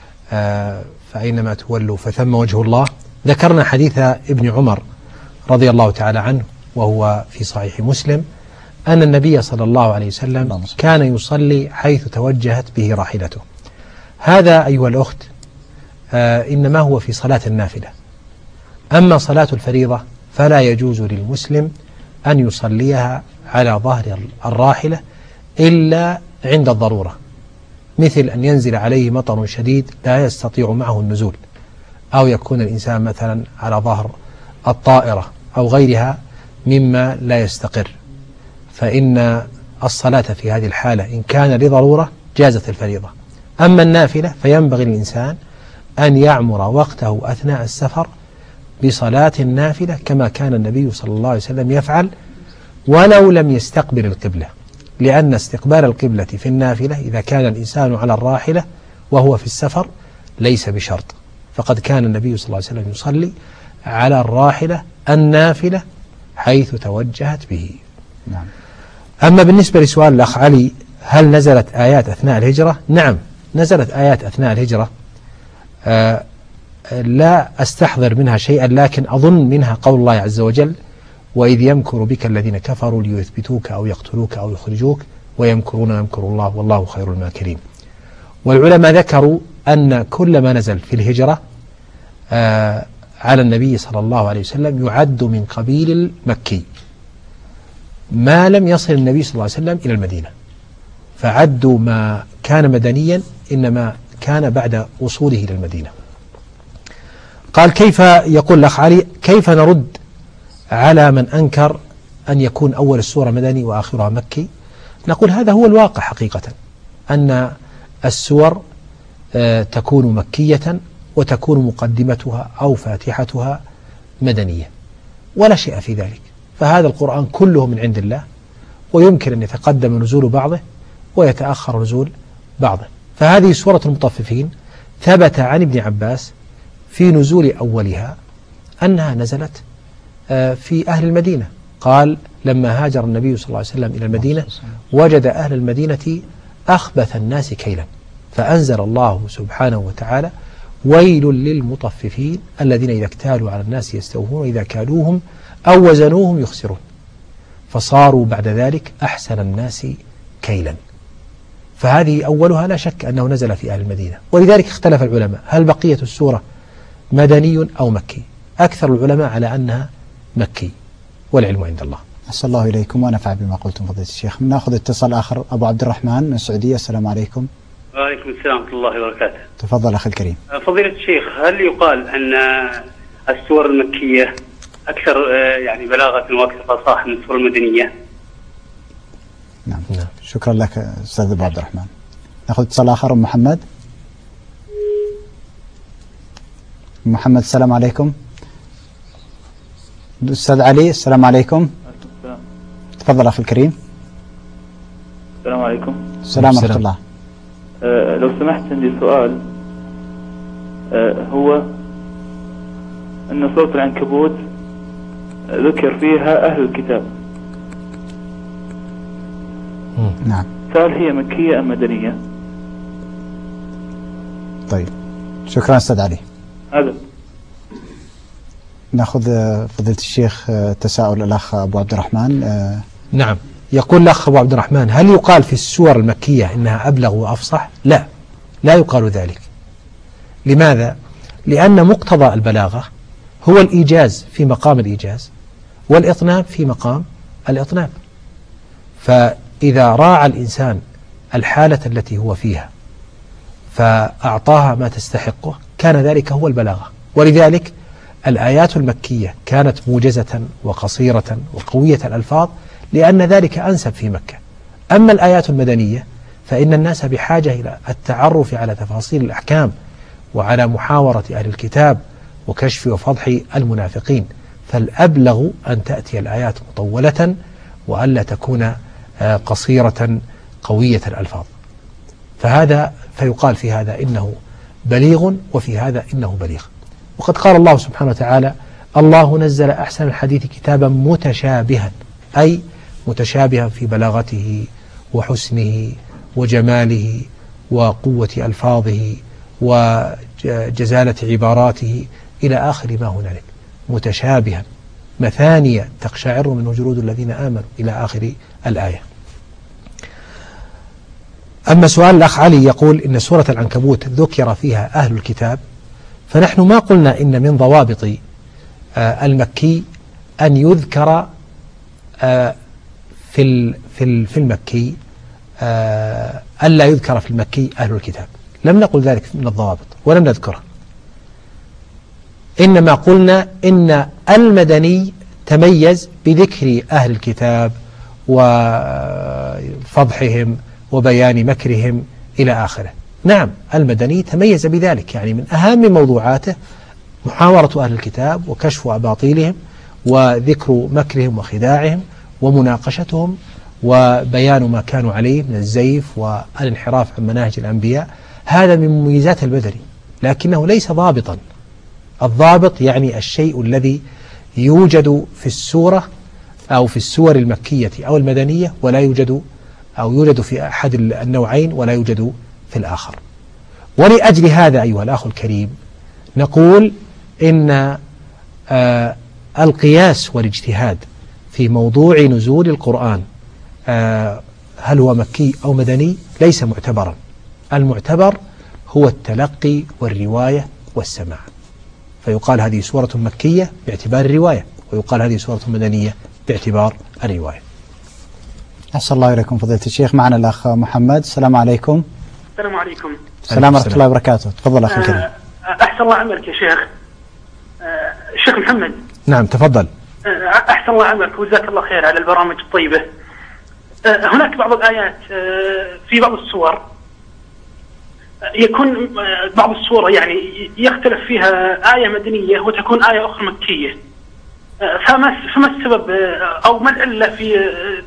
فأينما تولوا فثم وجه الله، ذكرنا حديث ابن عمر رضي الله تعالى عنه وهو في صحيح مسلم أن النبي صلى الله عليه وسلم كان يصلي حيث توجهت به راحلته. هذا أيها الأخت إنما هو في صلاة النافلة. أما صلاة الفريضة فلا يجوز للمسلم أن يصليها على ظهر الراحلة إلا عند الضرورة، مثل أن ينزل عليه مطر شديد لا يستطيع معه النزول، أو يكون الإنسان مثلا على ظهر الطائرة أو غيرها مما لا يستقر، فإن الصلاة في هذه الحالة إن كان لضرورة جازت الفريضة. أما النافلة فينبغي الإنسان أن يعمر وقته أثناء السفر بصلاة النافلة كما كان النبي صلى الله عليه وسلم يفعل ولو لم يستقبل القبلة، لأن استقبال القبلة في النافلة إذا كان الإنسان على الراحلة وهو في السفر ليس بشرط، فقد كان النبي صلى الله عليه وسلم يصلي على الراحلة النافلة حيث توجهت به. نعم. أما بالنسبة لسؤال الأخ علي هل نزلت آيات أثناء الهجرة؟ نعم نزلت آيات أثناء الهجرة، آه لا أستحضر منها شيئا، لكن أظن منها قول الله عز وجل وإذ يمكر بك الذين كفروا ليثبتوك أو يقتلوك أو يخرجوك ويمكرون ويمكر الله والله خير الماكرين. والعلماء ذكروا أن كل ما نزل في الهجرة آه على النبي صلى الله عليه وسلم يعد من قبيل المكي ما لم يصل النبي صلى الله عليه وسلم إلى المدينة، فعدوا ما كان مدنيا إنما كان بعد وصوله إلى المدينة. قال كيف، يقول الأخ علي كيف نرد على من أنكر أن يكون أول السورة مدني وآخرها مكي؟ نقول هذا هو الواقع حقيقة، أن السور تكون مكية وتكون مقدمتها أو فاتحتها مدنية ولا شيء في ذلك، فهذا القرآن كله من عند الله، ويمكن أن يتقدم نزول بعضه ويتأخر نزول بعضه. فهذه سورة المطففين ثبت عن ابن عباس في نزول أولها أنها نزلت في أهل المدينة، قال لما هاجر النبي صلى الله عليه وسلم إلى المدينة وجد أهل المدينة أخبث الناس كيلا، فأنزل الله سبحانه وتعالى ويل للمطففين الذين إذا اكتالوا على الناس يستوفون وإذا كالوهم أو وزنوهم يخسرون، فصاروا بعد ذلك أحسن الناس كيلا. فهذه أولها لا شك أنه نزل في أهل المدينة، ولذلك اختلف العلماء هل بقية السورة مدني أو مكي؟ أكثر العلماء على أنها مكي والعلم عند الله. أحسن الله إليكم ونفع بما قلتم فضيلة الشيخ. نأخذ اتصال آخر، أبو عبد الرحمن من السعودية. السلام عليكم. وعليكم السلام ورحمة الله وبركاته. تفضل أخي الكريم. فضيلة الشيخ، هل يقال أن السور المكية أكثر يعني بلاغة وأكثر فصاحة من السور المدنية؟ نعم. نعم. شكرا لك أستاذ أبو عبد الرحمن. نأخذ اتصال آخر، أم محمد. محمد السلام عليكم. أستاذ علي السلام عليكم. السلام. تفضل أخي الكريم. السلام عليكم. السلام ورحمة الله. أه لو سمحت عندي سؤال، أه هو أن سورة العنكبوت ذكر فيها أهل الكتاب. نعم. فهل هي مكية أم مدنية؟ طيب شكرا أستاذ علي. هذا. نأخذ فضيلة الشيخ تساؤل الأخ أبو عبد الرحمن. نعم، يقول الأخ أبو عبد الرحمن: هل يقال في السور المكية إنها أبلغ وأفصح؟ لا، لا يقال ذلك. لماذا؟ لأن مقتضى البلاغة هو الإيجاز في مقام الإيجاز والإطناب في مقام الإطناب. فإذا راعى الإنسان الحالة التي هو فيها فأعطاها ما تستحقه كان ذلك هو البلاغة. ولذلك الآيات المكية كانت موجزة وقصيرة وقوية الألفاظ لأن ذلك أنسب في مكة. أما الآيات المدنية فإن الناس بحاجة إلى التعرف على تفاصيل الأحكام وعلى محاورة أهل الكتاب وكشف وفضح المنافقين، فالأبلغ أن تأتي الآيات مطولة وألا تكون قصيرة قوية الألفاظ. فهذا فيقال في هذا إنه بليغ وفي هذا إنه بليغ. وقد قال الله سبحانه وتعالى: الله نزل أحسن الحديث كتابا متشابها، أي متشابها في بلاغته وحسنه وجماله وقوة ألفاظه وجزالة عباراته إلى آخر ما هنالك، متشابها مثانية تقشعر منه جلود الذين آمنوا إلى آخر الآية. أما سؤال الأخ علي يقول إن سورة العنكبوت ذكر فيها أهل الكتاب، فنحن ما قلنا إن من ضوابط المكي أن يذكر في في المكي ألا يذكر في المكي أهل الكتاب. لم نقل ذلك من الضوابط ولم نذكره، إنما قلنا إن المدني تميز بذكر أهل الكتاب وفضحهم وبيان مكرهم إلى آخره. نعم، المدني تميز بذلك، يعني من أهم موضوعاته محاورة أهل الكتاب وكشف أباطيلهم وذكر مكرهم وخداعهم ومناقشتهم وبيان ما كانوا عليه من الزيف والانحراف عن مناهج الأنبياء. هذا من مميزات المدني، لكنه ليس ضابطا. الضابط يعني الشيء الذي يوجد في السورة أو في السور المكية أو المدنية ولا يوجد، أو يوجد في أحد النوعين ولا يوجد في الآخر. ولأجل هذا أيها الأخ الكريم نقول إن آه القياس والاجتهاد في موضوع نزول القرآن آه هل هو مكي أو مدني ليس معتبرا. المعتبر هو التلقي والرواية والسماع، فيقال هذه سورة مكية باعتبار الرواية، ويقال هذه سورة مدنية باعتبار الرواية. أحسن الله إليكم فضيلة الشيخ. معنا الأخ محمد. السلام عليكم. السلام عليكم. السلام ورحمة الله وبركاته. تفضل أخي الكريم. أحسن الله عملك يا شيخ. الشيخ محمد. نعم تفضل. أحسن الله عملك وجزاك الله خير على البرامج الطيبة. هناك بعض الآيات في بعض السور يكون بعض السور يعني يختلف فيها آية مدنية وتكون آية أخرى مكية، فما فما السبب أو ما العلة في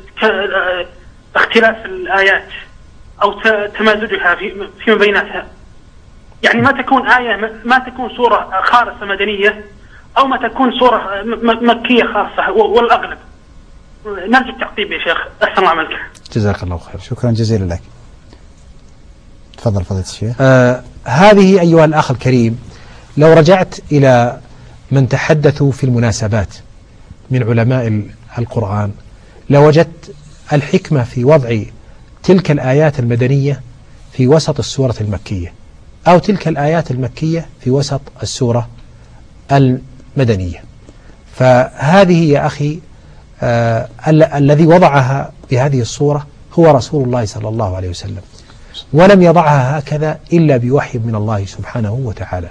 اختلاف الآيات أو تمازجها في فيما بيناتها؟ يعني ما تكون آية ما تكون سورة خالصة مدنية أو ما تكون سورة مكية خاصة، والأغلب. نرجو التعقيب يا شيخ. أحسن الله عملك. جزاك الله خير. شكرا جزيلا لك. تفضل فضيلة الشيخ. آه هذه أيها الأخ الكريم لو رجعت إلى من تحدثوا في المناسبات من علماء القرآن لوجدت الحكمة في وضع تلك الآيات المدنية في وسط السورة المكية أو تلك الآيات المكية في وسط السورة المدنية. فهذه يا أخي آه ال الذي وضعها بهذه الصورة هو رسول الله صلى الله عليه وسلم، ولم يضعها هكذا إلا بوحي من الله سبحانه وتعالى.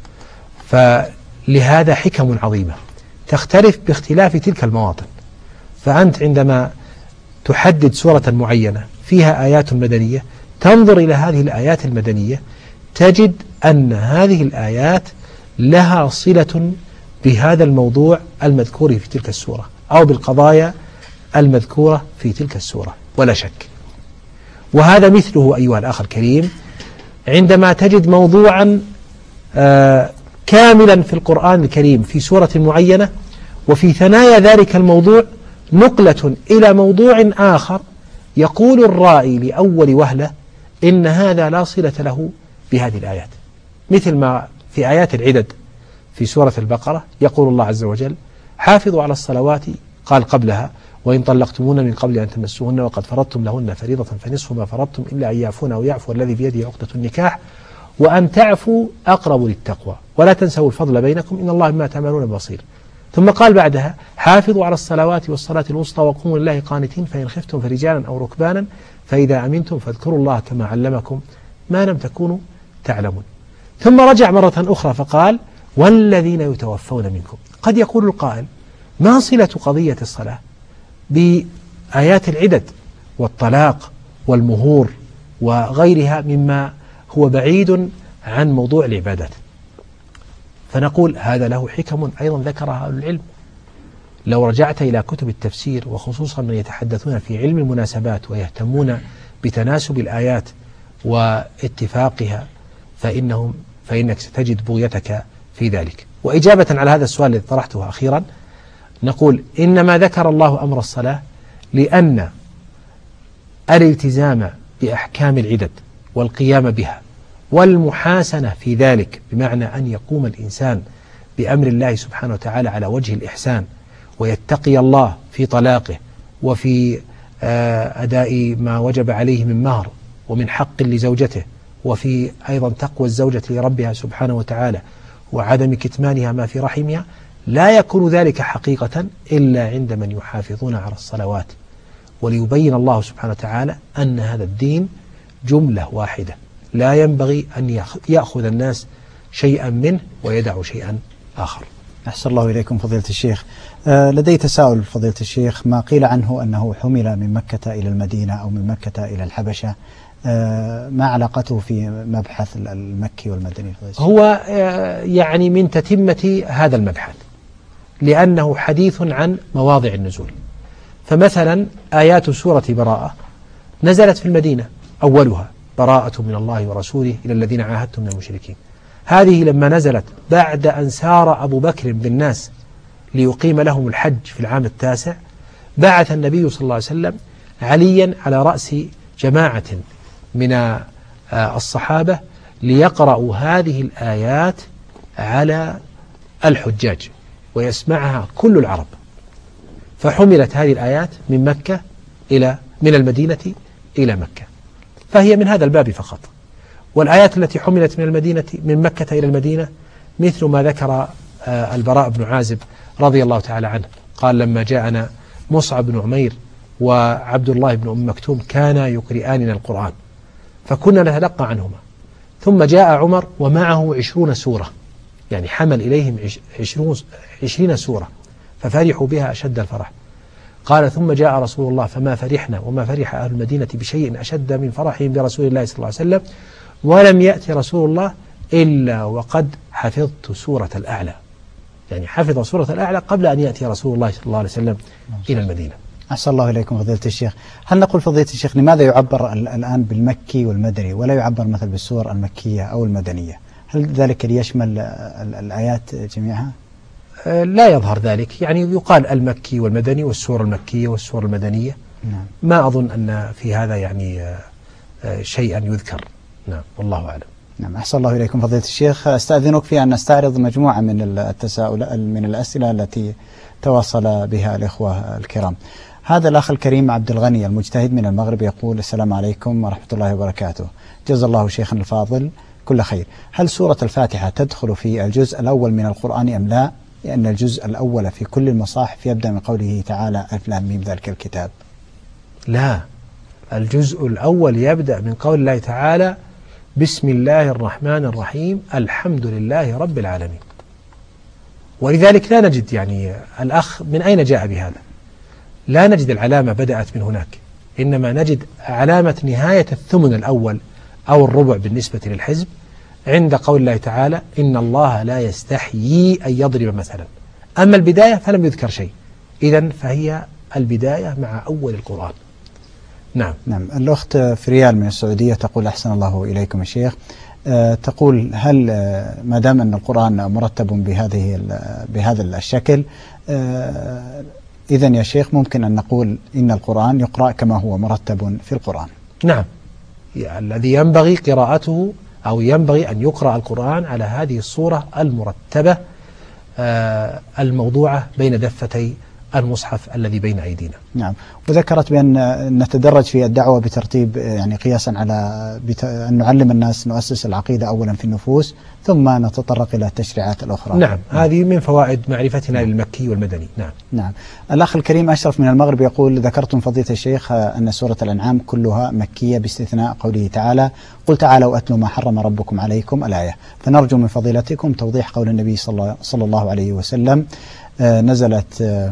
فلهذا حكم عظيمة تختلف باختلاف تلك المواطن. فأنت عندما تحدد سورة معينة فيها آيات مدنية تنظر إلى هذه الآيات المدنية تجد أن هذه الآيات لها صلة بهذا الموضوع المذكور في تلك السورة أو بالقضايا المذكورة في تلك السورة ولا شك. وهذا مثله أيها الأخ الكريم عندما تجد موضوعا آه كاملا في القرآن الكريم في سورة معينة وفي ثنايا ذلك الموضوع نقلة إلى موضوع آخر يقول الرائي لأول وهلة إن هذا لا صلة له بهذه الآيات، مثل ما في آيات العدد في سورة البقرة يقول الله عز وجل حافظوا على الصلوات قال قبلها وإن طلقتمون من قبل أن تمسوهن وقد فرضتم لهن فريضة فنصف ما فرضتم إلا أن يعفون أو يعفو الذي بيده عقدة النكاح وأن تعفوا أقرب للتقوى ولا تنسوا الفضل بينكم إن الله بما تعملون بصير. ثم قال بعدها حافظوا على الصلوات والصلاة الوسطى وقوموا لله قانتين فإن خفتم فرجالا أو ركبانا فإذا أمنتم فاذكروا الله كما علمكم ما لم تكونوا تعلمون. ثم رجع مرة أخرى فقال والذين يتوفون منكم. قد يقول القائل ما صلة قضية الصلاة بآيات العدد والطلاق والمهور وغيرها مما هو بعيد عن موضوع العبادات؟ فنقول هذا له حكم أيضا ذكرها أهل العلم. لو رجعت إلى كتب التفسير وخصوصا من يتحدثون في علم المناسبات ويهتمون بتناسب الآيات واتفاقها فإنهم فإنك ستجد بغيتك في ذلك. وإجابة على هذا السؤال الذي طرحته أخيرا نقول إنما ذكر الله أمر الصلاة لأن الالتزام بأحكام العدد والقيام بها والمحاسنة في ذلك بمعنى أن يقوم الإنسان بأمر الله سبحانه وتعالى على وجه الإحسان ويتقي الله في طلاقه وفي أداء ما وجب عليه من مهر ومن حق لزوجته وفي أيضا تقوى الزوجة لربها سبحانه وتعالى وعدم كتمانها ما في رحمها لا يكون ذلك حقيقة إلا عند من يحافظون على الصلوات وليبين الله سبحانه وتعالى أن هذا الدين جملة واحدة لا ينبغي أن يأخذ الناس شيئا منه ويدع شيئا آخر. أحسن الله إليكم فضيلة الشيخ. آه لدي تساؤل فضيلة الشيخ. ما قيل عنه أنه حمل من مكة إلى المدينة أو من مكة إلى الحبشة، آه ما علاقته في مبحث المكي والمدني؟ هو آه يعني من تتمة هذا المبحث لأنه حديث عن مواضع النزول. فمثلا آيات سورة براءة نزلت في المدينة، أولها براءة من الله ورسوله إلى الذين عاهدتم من المشركين. هذه لما نزلت بعد أن سار أبو بكر بالناس ليقيم لهم الحج في العام التاسع بعث النبي صلى الله عليه وسلم عليا على رأس جماعة من الصحابة ليقرأوا هذه الآيات على الحجاج ويسمعها كل العرب. فحملت هذه الآيات من مكة إلى من المدينة إلى مكة، فهي من هذا الباب فقط. والآيات التي حملت من المدينة من مكة إلى المدينة مثل ما ذكر البراء بن عازب رضي الله تعالى عنه قال لما جاءنا مصعب بن عمير وعبد الله بن أم مكتوم كانا يقرئاننا القرآن فكنا نتلقى عنهما، ثم جاء عمر ومعه عشرون سورة، يعني حمل إليهم عشرون عشرين سورة ففرحوا بها أشد الفرح. قال ثم جاء رسول الله فما فرحنا وما فرح أهل المدينة بشيء أشد من فرحهم برسول الله صلى الله عليه وسلم ولم يأتي رسول الله إلا وقد حفظت سورة الأعلى، يعني حفظ سورة الأعلى قبل أن يأتي رسول الله صلى الله عليه وسلم إلى المدينة. أحسن الله إليكم فضيلة الشيخ. هل نقول فضيلة الشيخ لماذا يعبر الآن بالمكي والمدني ولا يعبر مثل بالسور المكية أو المدنية؟ هل ذلك ليشمل الآيات جميعها؟ لا يظهر ذلك، يعني يقال المكي والمدني والسور المكية والسور المدنية. نعم. ما أظن أن في هذا يعني شيئا يذكر. نعم والله أعلم. نعم أحسن الله إليكم فضيلة الشيخ. أستأذنك في أن نستعرض مجموعة من التساؤل من الأسئلة التي تواصل بها الإخوة الكرام. هذا الأخ الكريم عبد الغني المجتهد من المغرب يقول السلام عليكم ورحمة الله وبركاته، جزا الله شيخنا الفاضل كل خير. هل سورة الفاتحة تدخل في الجزء الأول من القرآن أم لا؟ لأن الجزء الأول في كل المصاحف يبدأ من قوله تعالى ألف لام ميم ذلك الكتاب. لا، الجزء الأول يبدأ من قول الله تعالى بسم الله الرحمن الرحيم الحمد لله رب العالمين. ولذلك لا نجد يعني الأخ من أين جاء بهذا؟ لا نجد العلامة بدأت من هناك، إنما نجد علامة نهاية الثمن الأول أو الربع بالنسبة للحزب عند قول الله تعالى إن الله لا يستحيي أن يضرب مثلا. أما البداية فلم يذكر شيء، إذن فهي البداية مع أول القرآن. نعم. نعم. الأخت فريال من السعودية تقول أحسن الله إليكم يا شيخ، أه تقول هل أه ما دام أن القرآن مرتب بهذه بهذا الشكل أه إذن يا شيخ ممكن أن نقول إن القرآن يقرأ كما هو مرتب في القرآن؟ نعم، يعني الذي ينبغي قراءته أو ينبغي أن يقرأ القرآن على هذه الصورة المرتبة أه الموضوعة بين دفتي المصحف الذي بين أيدينا. نعم. وذكرت بأن نتدرج في الدعوة بترتيب يعني قياسا على بت... أن نعلم الناس نؤسس العقيدة أولا في النفوس ثم نتطرق إلى التشريعات الأخرى. نعم. نعم. هذه من فوائد معرفتنا نعم. للمكي والمدني. نعم. نعم. الأخ الكريم أشرف من المغرب يقول: ذكرتم فضيلة الشيخ أن سورة الأنعام كلها مكية باستثناء قوله تعالى: قل تعالوا أتلوا ما حرم ربكم عليكم الآية، فنرجو من فضيلتكم توضيح قول النبي صلى الله عليه وسلم: آه نزلت آه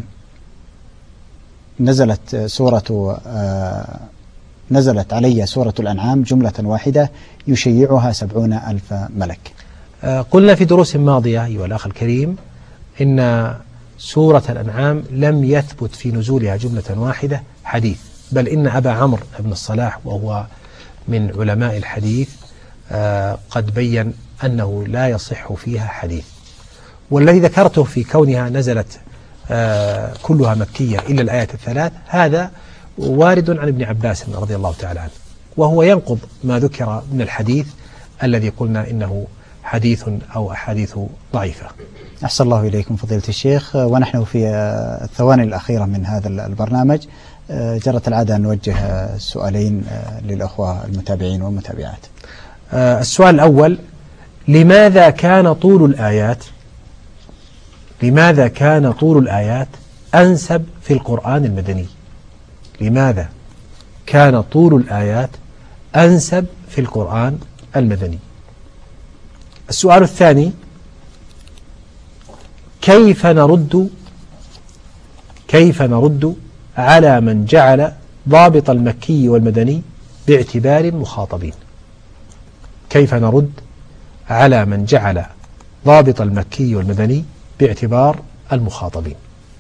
نزلت سورة آه نزلت علي سورة الأنعام جملة واحدة يشيعها سبعون ألف ملك. آه قلنا في دروس ماضية أيها الأخ الكريم إن سورة الأنعام لم يثبت في نزولها جملة واحدة حديث، بل إن أبا عمرو بن الصلاح وهو من علماء الحديث آه قد بين أنه لا يصح فيها حديث. والذي ذكرته في كونها نزلت آه كلها مكية إلا الآيات الثلاث هذا وارد عن ابن عباس رضي الله تعالى عنه، وهو ينقض ما ذكر من الحديث الذي قلنا إنه حديث أو أحاديث ضعيفة. أحسن الله إليكم فضيلة الشيخ. ونحن في الثواني الأخيرة من هذا البرنامج جرت العادة أن نوجه سؤالين للأخوة المتابعين والمتابعات. السؤال الأول: لماذا كان طول الآيات لماذا كان طول الآيات أنسب في القرآن المدني؟ لماذا كان طول الآيات أنسب في القرآن المدني؟ السؤال الثاني: كيف نرد كيف نرد على من جعل ضابط المكي والمدني باعتبار مخاطبين؟ كيف نرد على من جعل ضابط المكي والمدني باعتبار المخاطبين؟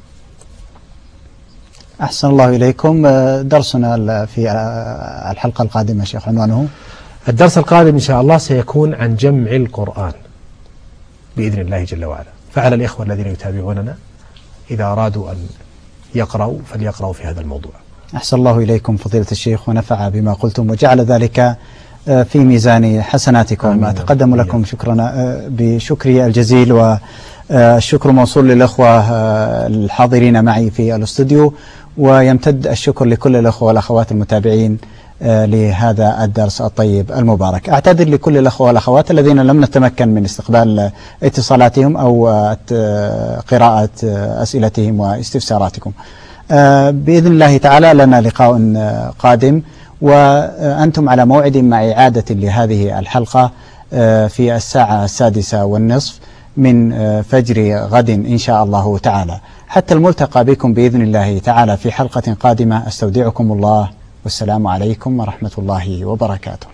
أحسن الله إليكم. درسنا في الحلقة القادمة شيخ عنوانه؟ الدرس القادم إن شاء الله سيكون عن جمع القرآن بإذن الله جل وعلا، فعلى الإخوة الذين يتابعوننا إذا أرادوا أن يقرأوا فليقرأوا في هذا الموضوع. أحسن الله إليكم فضيلة الشيخ ونفع بما قلتم وجعل ذلك في ميزان حسناتكم. أتقدم لكم شكرنا بشكري الجزيل، والشكر موصول للأخوة الحاضرين معي في الاستوديو، ويمتد الشكر لكل الأخوة والأخوات المتابعين لهذا الدرس الطيب المبارك. أعتذر لكل الأخوة والأخوات الذين لم نتمكن من استقبال اتصالاتهم أو قراءة أسئلتهم واستفساراتكم. بإذن الله تعالى لنا لقاء قادم، وأنتم على موعد مع إعادة لهذه الحلقة في الساعة السادسة والنصف من فجر غد إن شاء الله تعالى. حتى الملتقى بكم بإذن الله تعالى في حلقة قادمة، أستودعكم الله والسلام عليكم ورحمة الله وبركاته.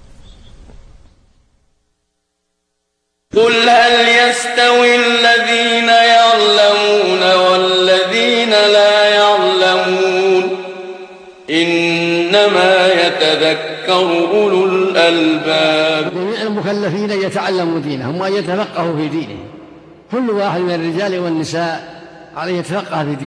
قل هل يستوي الذين يعلمون والذين لا يعلمون إنما يتذكر أولو الألباب. جميع المكلفين يتعلموا دينهم وأن يتفقهوا في دينهم، كل واحد من الرجال والنساء عليه يتفقه في دينه.